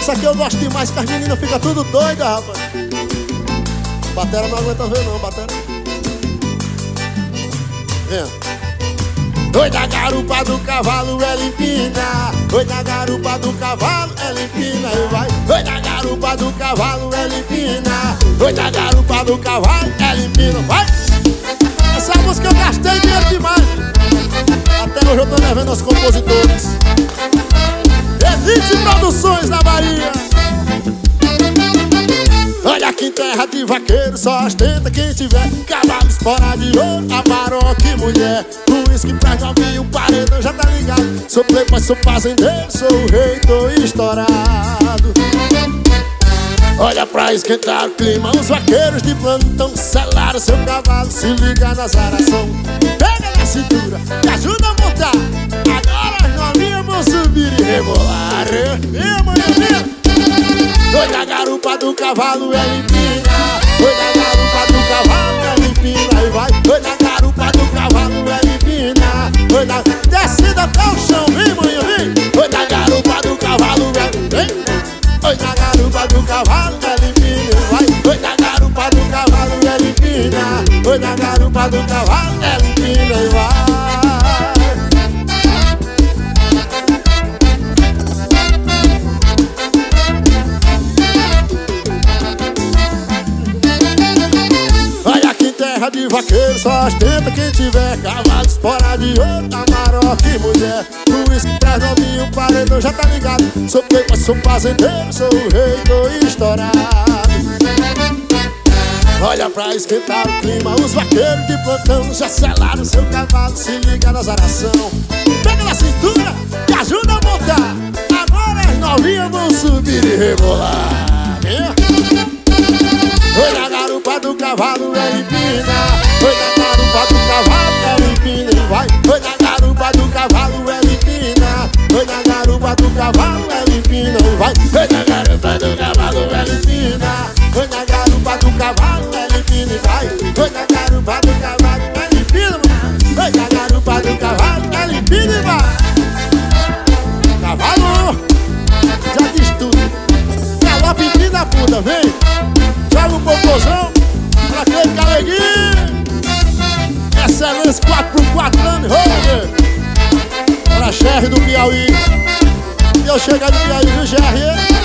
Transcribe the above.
Isso aqui eu gosto demais, que as meninas ficam tudo doidas, rapaz. Batera não aguenta ver não, batera. Vem. Oi da garupa do cavalo, ela empina. Oi da garupa do cavalo, ela empina e vai. Oi da garupa do cavalo, ela empina. Oi da garupa do cavalo, ela empina, vai. Essa música eu gastei dinheiro demais. Até hoje eu tô devendo aos compositores. Elite Produções da Bahia. Olha aqui em terra de vaqueiro, só ostenta quem tiver cavalo, espora de ouro, Amarok, mulher. Por isso que pra novinho o paredão já tá ligado. Sou playboy, sou fazendeiro, sou o rei, tô estourado. Olha pra esquentar o clima, os vaqueiros de plantão selaram seu cavalo, se liga na zaração. Pega na cintura, te ajuda a montar. Agora as novinhas vão subir e rebolar. Minha mãe, minha. Oi da garupa do cavalo, ela empina. Oi da garupa do cavalo, ela empina e vai. Oi da garupa do cavalo, ela empina. Oi da... Descida até o chão, vem mãe, vem. Oi da garupa do cavalo, ela empina. Oi da garupa do cavalo, ela empina e vai. Oi da garupa do cavalo, ela empina. Oi da garupa do cavalo, ela empina e vai. Terra de vaqueiro, só ostenta quem tiver cavalo, espora de ouro, Amarok, mulher. Por isso que traz novinho, o paredão já tá ligado. Sou playboy, sou fazendeiro, sou o rei, tô estourado. Olha pra esquentar o clima, os vaqueiros de plantão já selaram seu cavalo, se liga na zaração. Pega na cintura, te ajuda a montar. Agora as novinhas vão subir e rebolar. Oi da garupa do cavalo, ela empina. Oi da garupa do cavalo, ela empina e vai. Oi da garupa do cavalo, ela empina. Oi da garupa do cavalo, ela empina e vai. Oi da garupa do cavalo, ela empina. Oi da garupa do cavalo, ela empina e vai. Oi da garupa do cavalo, ela empina. Oi da garupa do cavalo, ela empina e vai. Cavalo, já diz tudo. Galope, empina a puta, vem. Joga o popozão pra aquele caleguinho. Excelência 4x4 Land Rover. Pra Xerre do Piauí. E eu chegar de Piauí, viu, Xerre?